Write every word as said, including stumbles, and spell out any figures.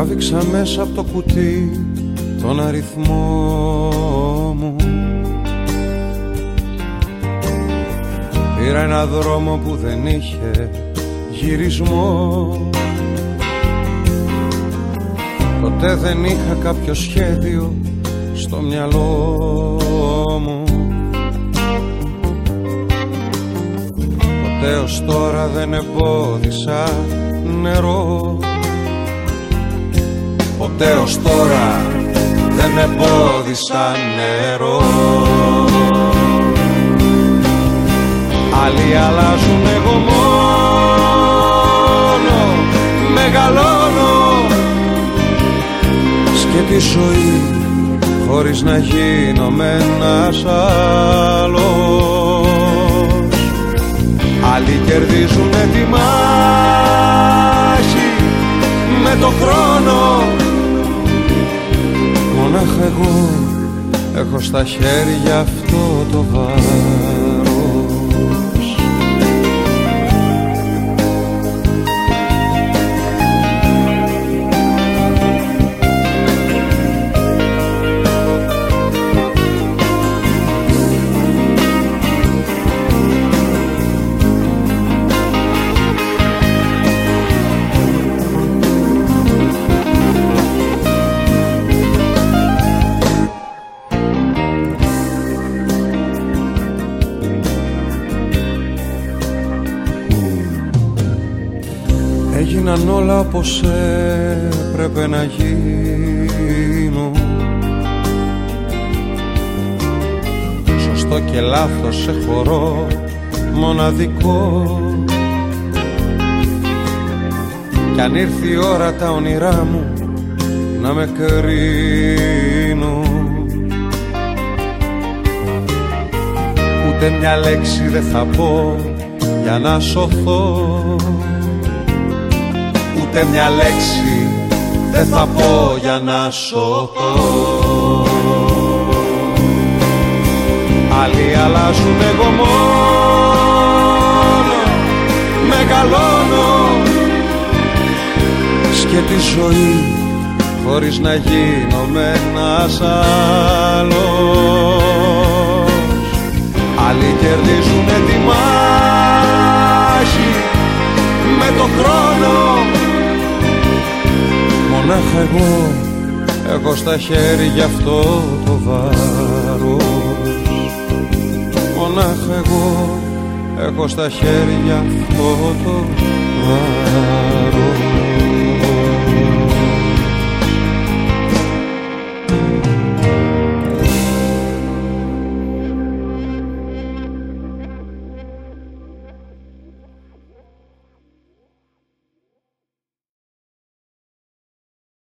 Τράβηξα μέσα από το κουτί τον αριθμό μου. Πήρα ένα δρόμο που δεν είχε γυρισμό. Ποτέ δεν είχα κάποιο σχέδιο στο μυαλό μου. Ποτέ ως τώρα δεν εμπόδισα νερό. Ποτέ ως τώρα δεν εμπόδισα νερό. Άλλοι αλλάζουν, εγώ μόνο μεγαλώνω. Και τη ζωή χωρίς να γίνομαι ένας άλλος. Άλλοι κερδίζουνε τη μάχη με το χρόνο. Μονάχα εγώ έχω στα χέρια αυτό το βάρος. Έγιναν όλα όπως έπρεπε να γίνουν. Σωστό και λάθος σε χωρώ μοναδικό. Κι αν ήρθε η ώρα τα όνειρά μου να με κρίνουν, ούτε μια λέξη δεν θα πω για να σωθώ. Ούτε μια λέξη δεν θα πω για να σωθώ. Άλλοι αλλάζουν, εγώ μόνο μεγαλώνω. Και τη ζωή χωρίς να γίνομαι ένας άλλος. Άλλοι κερδίζουνε τη μάχη με το χρόνο. Μονάχα εγώ έχω στα χέρια αυτό το βάρος. Μονάχα εγώ έχω στα χέρια αυτό το βάρος.